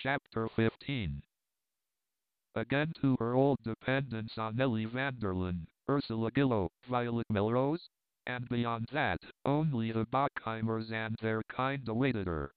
Chapter 15. Again to her old dependence on Ellie Vanderlyn, Ursula Gillow, Violet Melrose, and beyond that, only the Bockheimers and their kind awaited her.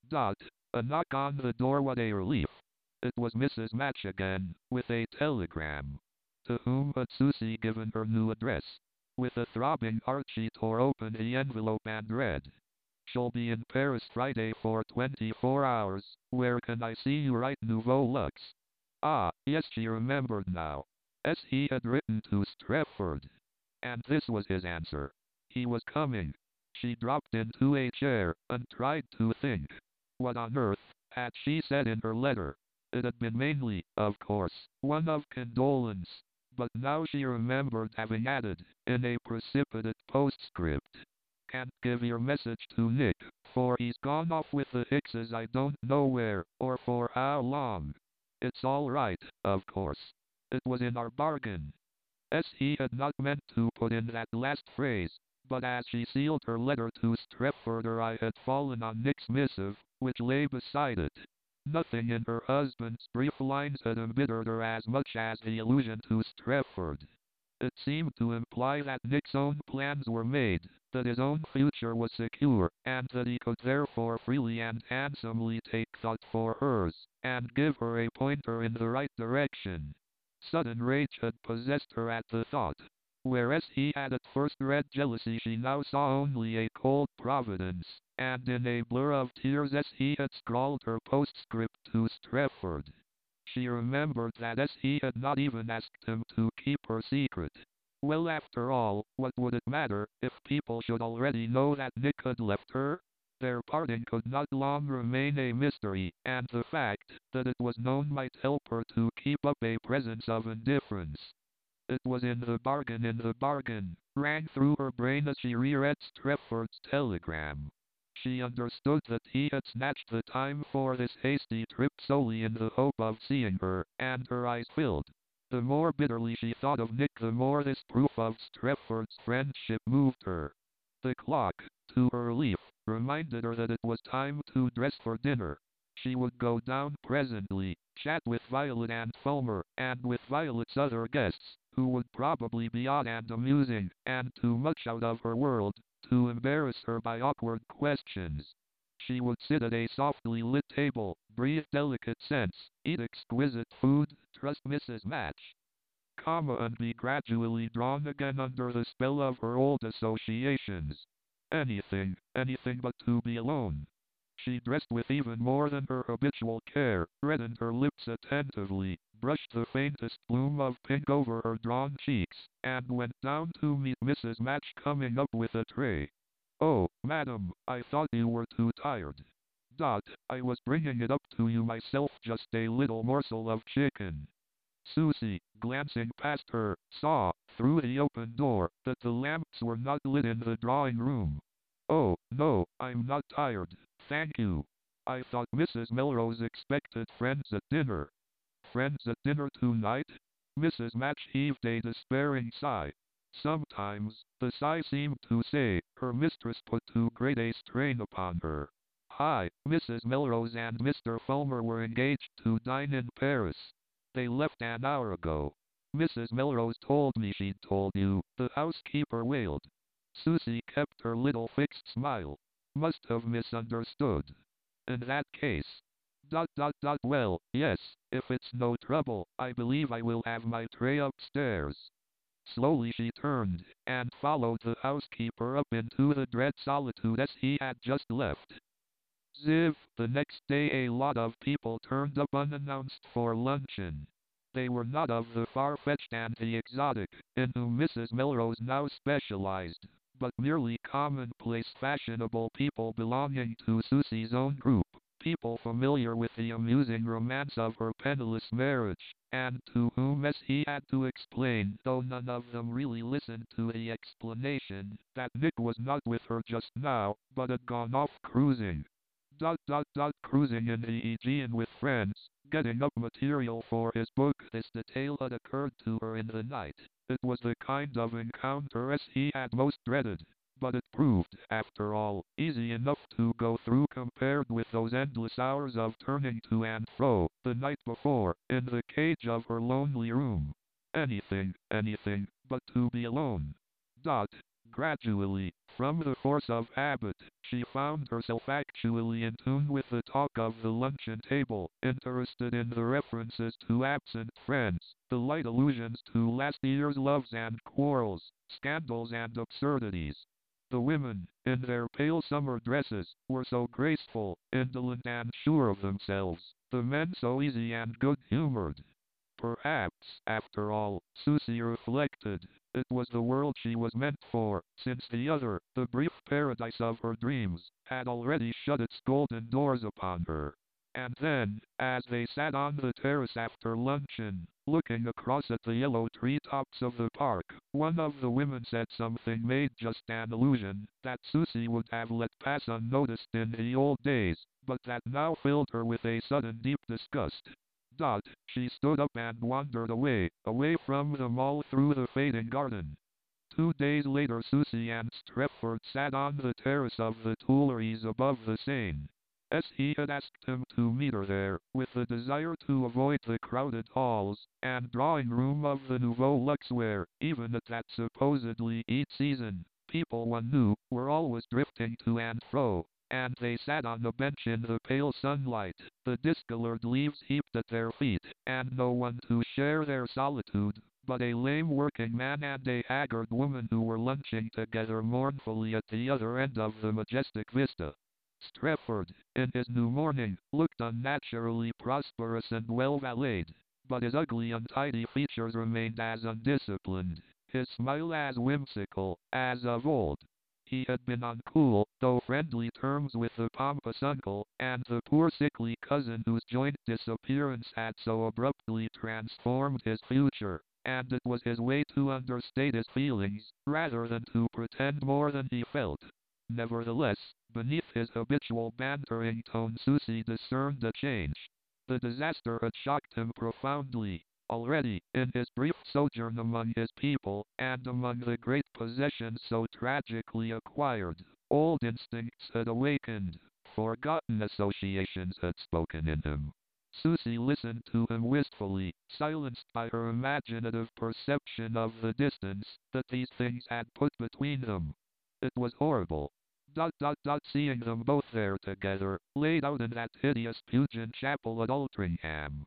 A knock on the door. What a relief. It was Mrs. Match again, with a telegram. To whom had Susie given her new address? With a throbbing heart she tore open the envelope and read. Shall be in Paris Friday for 24 hours. Where can I see you? Right, Nouveau Luxe. Ah, yes, she remembered now. As he had written to Strefford. And this was his answer. He was coming. She dropped into a chair and tried to think. What on earth had she said in her letter? It had been mainly, of course, one of condolence. But now she remembered having added, in a precipitate postscript, can't give your message to Nick, for he's gone off with the Hickses I don't know where, or for how long. It's all right, of course. It was in our bargain. As he had not meant to put in that last phrase, but as she sealed her letter to Strefford her eye had fallen on Nick's missive, which lay beside it. Nothing in her husband's brief lines had embittered her as much as the allusion to Strefford. It seemed to imply that Nick's own plans were made, that his own future was secure, and that he could therefore freely and handsomely take thought for hers, and give her a pointer in the right direction. Sudden rage had possessed her at the thought. Whereas he had at first read jealousy, she now saw only a cold providence, and in a blur of tears as he had scrawled her postscript to Strefford. She remembered that as he had not even asked him to keep her secret. Well, after all, what would it matter if people should already know that Nick had left her? Their parting could not long remain a mystery, and the fact that it was known might help her to keep up a presence of indifference. It was in the bargain, rang through her brain as she reread Strefford's telegram. She understood that he had snatched the time for this hasty trip solely in the hope of seeing her, and her eyes filled. The more bitterly she thought of Nick, the more this proof of Strefford's friendship moved her. The clock, to her relief, reminded her that it was time to dress for dinner. She would go down presently, chat with Violet and Fulmer, and with Violet's other guests, who would probably be odd and amusing, and too much out of her world, to embarrass her by awkward questions. She would sit at a softly lit table, breathe delicate scents, eat exquisite food, trust Mrs. Match, and be gradually drawn again under the spell of her old associations. Anything but to be alone. She dressed with even more than her habitual care, reddened her lips attentively, brushed the faintest bloom of pink over her drawn cheeks, and went down to meet Mrs. Match coming up with a tray. Oh, madam, I thought you were too tired. I was bringing it up to you myself, just a little morsel of chicken. Susie, glancing past her, saw, through the open door, that the lamps were not lit in the drawing room. Oh, no, I'm not tired, thank you. I thought Mrs. Melrose expected friends at dinner. Friends at dinner tonight? Mrs. Match heaved a despairing sigh. Sometimes, the sigh seemed to say, her mistress put too great a strain upon her. Hi, Mrs. Melrose and Mr. Fulmer were engaged to dine in Paris. They left an hour ago. Mrs. Melrose told me she'd told you, the housekeeper wailed. Susie kept her little fixed smile. Must have misunderstood. In that case. Well, yes, if it's no trouble, I believe I will have my tray upstairs. Slowly she turned, and followed the housekeeper up into the dread solitude as he had just left. Ziv, the next day a lot of people turned up unannounced for luncheon. They were not of the far-fetched and the exotic, in whom Mrs. Melrose now specialized, but merely commonplace fashionable people belonging to Susie's own group, people familiar with the amusing romance of her penniless marriage, and to whom as he had to explain, though none of them really listened to the explanation, that Nick was not with her just now, but had gone off cruising. Cruising in the Aegean with friends, getting up material for his book. This detail had occurred to her in the night. It was the kind of encounter as he had most dreaded. But it proved, after all, easy enough to go through compared with those endless hours of turning to and fro, the night before, in the cage of her lonely room. Anything, but to be alone. Dot. Gradually, from the force of habit, she found herself actually in tune with the talk of the luncheon table, interested in the references to absent friends, the light allusions to last year's loves and quarrels, scandals and absurdities. The women, in their pale summer dresses, were so graceful, indolent and sure of themselves, the men so easy and good-humored. Perhaps, after all, Susie reflected, it was the world she was meant for, since the other, the brief paradise of her dreams, had already shut its golden doors upon her. And then, as they sat on the terrace after luncheon, looking across at the yellow treetops of the park, one of the women said something made just an allusion that Susie would have let pass unnoticed in the old days, but that now filled her with a sudden deep disgust. Dot, she stood up and wandered away from them all through the fading garden. 2 days later Susie and Strefford sat on the terrace of the Tuileries above the Seine. As he had asked him to meet her there, with the desire to avoid the crowded halls and drawing room of the Nouveau Luxe where, even at that supposedly eat season, people one knew were always drifting to and fro, and they sat on a bench in the pale sunlight, the discolored leaves heaped at their feet, and no one to share their solitude, but a lame working man and a haggard woman who were lunching together mournfully at the other end of the majestic vista. Strefford, in his new mourning, looked unnaturally prosperous and well valeted, but his ugly untidy features remained as undisciplined, his smile as whimsical, as of old. He had been on cool, though friendly terms with the pompous uncle, and the poor sickly cousin whose joint disappearance had so abruptly transformed his future, and it was his way to understate his feelings, rather than to pretend more than he felt. Nevertheless, beneath his habitual bantering tone Susie discerned a change. The disaster had shocked him profoundly. Already, in his brief sojourn among his people, and among the great possessions so tragically acquired, old instincts had awakened, forgotten associations had spoken in him. Susie listened to him wistfully, silenced by her imaginative perception of the distance that these things had put between them. It was horrible. Seeing them both there together, laid out in that hideous Pugin chapel at Altrincham.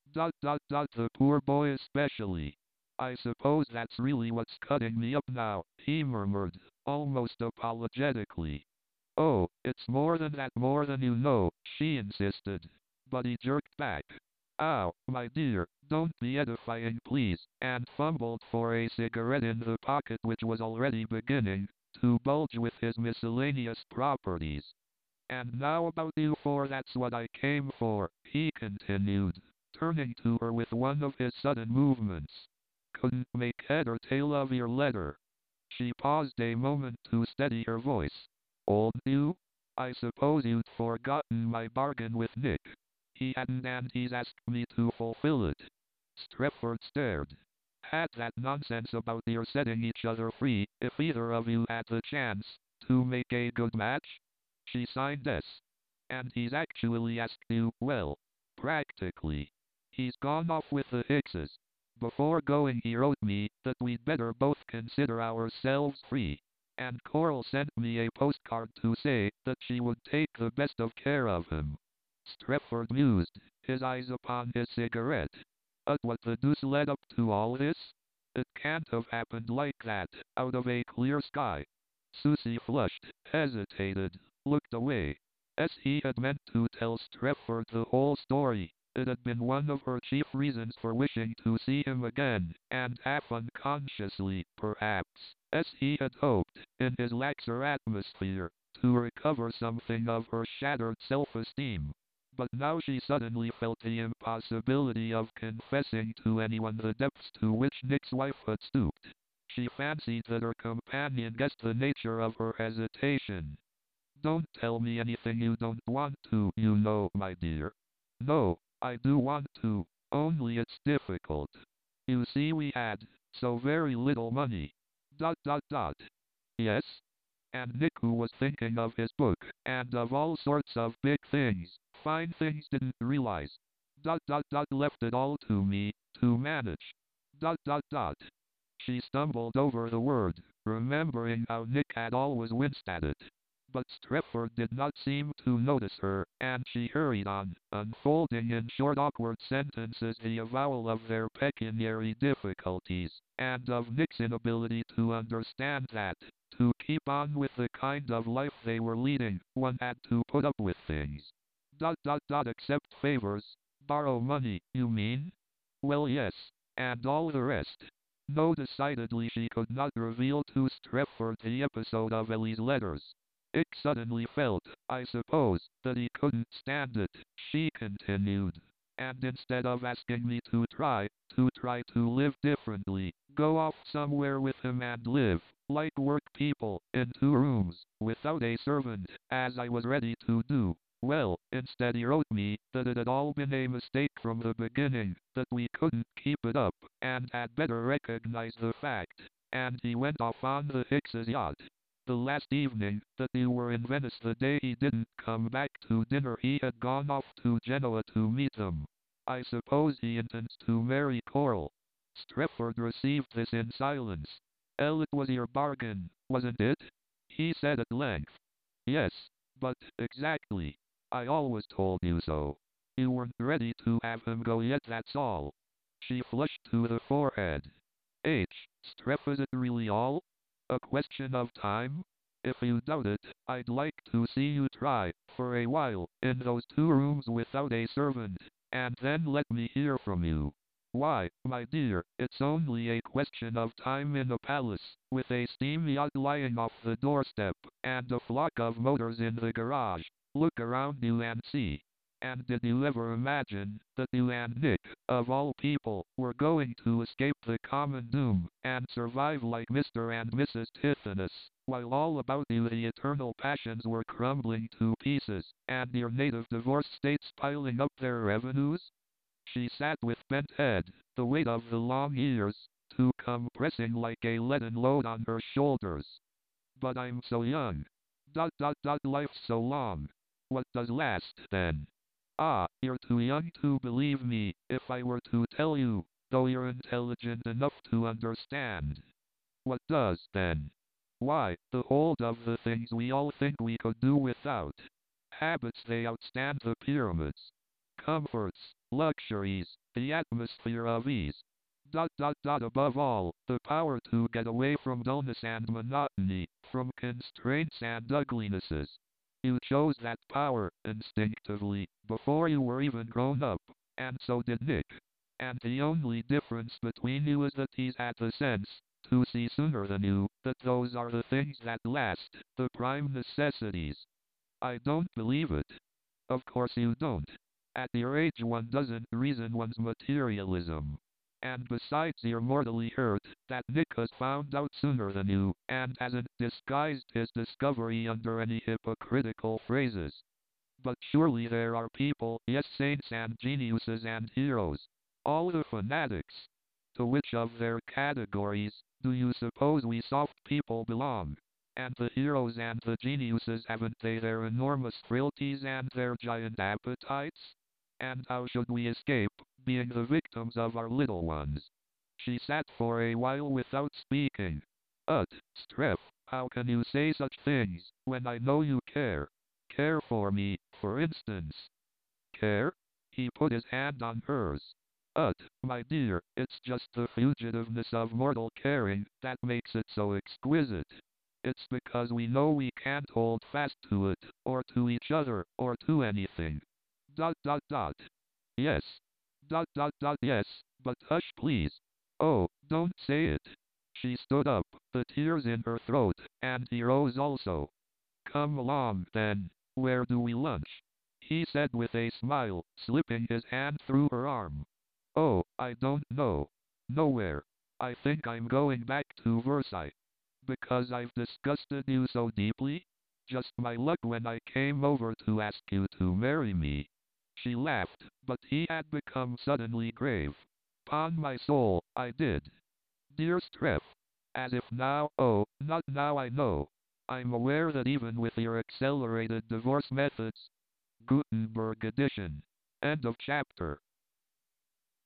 The poor boy especially. I suppose that's really what's cutting me up now, he murmured, almost apologetically. Oh, it's more than that, more than you know, she insisted. But he jerked back. Ow, my dear, don't be edifying please, and fumbled for a cigarette in the pocket which was already beginning to bulge with his miscellaneous properties. And now about you, for that's what I came for, he continued, turning to her with one of his sudden movements. Couldn't make head or tail of your letter. She paused a moment to steady her voice. Old you? I suppose you'd forgotten my bargain with Nick. He hadn't, and he's asked me to fulfill it. Strefford stared. Had that nonsense about your setting each other free, if either of you had the chance to make a good match? She signed yes. And he's actually asked you, well, practically. He's gone off with the Hickses. Before going he wrote me that we'd better both consider ourselves free. And Coral sent me a postcard to say that she would take the best of care of him. Strefford mused, his eyes upon his cigarette. What the deuce led up to all this? It can't have happened like that, out of a clear sky. Susie flushed, hesitated, looked away. As he had meant to tell Strefford the whole story, it had been one of her chief reasons for wishing to see him again, and half unconsciously, perhaps, as he had hoped, in his laxer atmosphere, to recover something of her shattered self-esteem. But now she suddenly felt the impossibility of confessing to anyone the depths to which Nick's wife had stooped. She fancied that her companion guessed the nature of her hesitation. Don't tell me anything you don't want to, you know, my dear. No, I do want to, only it's difficult. You see we had so very little money. Yes? and Nick, who was thinking of his book, and of all sorts of big things, fine things, didn't realize. Left it all to me, to manage. She stumbled over the word, remembering how Nick had always winced at it. But Strepherd did not seem to notice her, and she hurried on, unfolding in short awkward sentences the avowal of their pecuniary difficulties, and of Nick's inability to understand that, to keep on with the kind of life they were leading, one had to put up with things. Accept favors. Borrow money, you mean? Well, yes, and all the rest. No, decidedly she could not reveal to Strepherd the episode of Ellie's letters. It suddenly felt, I suppose, that he couldn't stand it, she continued. And instead of asking me to try to live differently, go off somewhere with him and live, like work people, in 2 rooms, without a servant, as I was ready to do. Well, instead he wrote me that it had all been a mistake from the beginning, that we couldn't keep it up, and had better recognize the fact. And he went off on the Hicks's yacht. The last evening that you were in Venice, the day he didn't come back to dinner, he had gone off to Genoa to meet them. I suppose he intends to marry Coral. Strepherd received this in silence. It was your bargain, wasn't it? He said at length. Yes, but exactly. I always told you so. You weren't ready to have him go yet, that's all. She flushed to the forehead. Streff, is it really all a question of time? If you doubt it, I'd like to see you try, for a while, in those 2 rooms without a servant, and then let me hear from you. Why, my dear, it's only a question of time in a palace, with a steam yacht lying off the doorstep, and a flock of motors in the garage. Look around you and see. And did you ever imagine that you and Nick, of all people, were going to escape the common doom, and survive like Mr. and Mrs. Tithonus, while all about you the eternal passions were crumbling to pieces, and your native divorce states piling up their revenues? She sat with bent head, the weight of the long years, to come pressing like a leaden load on her shoulders. But I'm so young. Life's so long. What does last, then? Ah, you're too young to believe me, if I were to tell you, though you're intelligent enough to understand. What does, then? Why, the hold of the things we all think we could do without. Habits, they outstand the pyramids. Comforts, luxuries, the atmosphere of ease. Above all, the power to get away from dullness and monotony, from constraints and uglinesses. You chose that power, instinctively, before you were even grown up, and so did Nick. And the only difference between you is that he's had the sense to see sooner than you that those are the things that last, the prime necessities. I don't believe it. Of course you don't. At your age one doesn't reason one's materialism. And besides, you're mortally hurt that Nick has found out sooner than you, and hasn't disguised his discovery under any hypocritical phrases. But surely there are people, yes, saints and geniuses and heroes, all the fanatics. To which of their categories do you suppose we soft people belong? And the heroes and the geniuses, haven't they their enormous frailties and their giant appetites? And how should we escape being the victims of our little ones? She sat for a while without speaking. Streff, how can you say such things, when I know you care? Care for me, for instance. Care? He put his hand on hers. My dear, it's just the fugitiveness of mortal caring that makes it so exquisite. It's because we know we can't hold fast to it, or to each other, or to anything. Yes. Yes, but hush, please. Oh, don't say it. She stood up, the tears in her throat, and he rose also. Come along, then. Where do we lunch? He said with a smile, slipping his hand through her arm. Oh, I don't know. Nowhere. I think I'm going back to Versailles. Because I've disgusted you so deeply? Just my luck when I came over to ask you to marry me. She laughed, but he had become suddenly grave. 'Pon my soul, I did. Dear Streff. As if now, oh, not now, I know. I'm aware that even with your accelerated divorce methods, Gutenberg edition. End of chapter.